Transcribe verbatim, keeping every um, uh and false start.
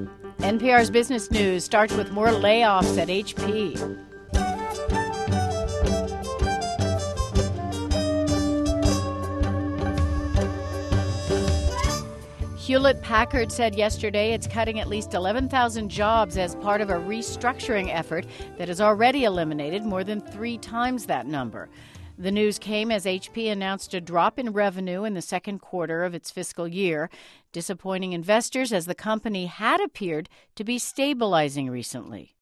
N P R's Business News starts with more layoffs at H P. Hewlett-Packard said yesterday it's cutting at least eleven thousand jobs as part of a restructuring effort that has already eliminated more than three times that number. The news came as H P announced a drop in revenue in the second quarter of its fiscal year, disappointing investors as the company had appeared to be stabilizing recently.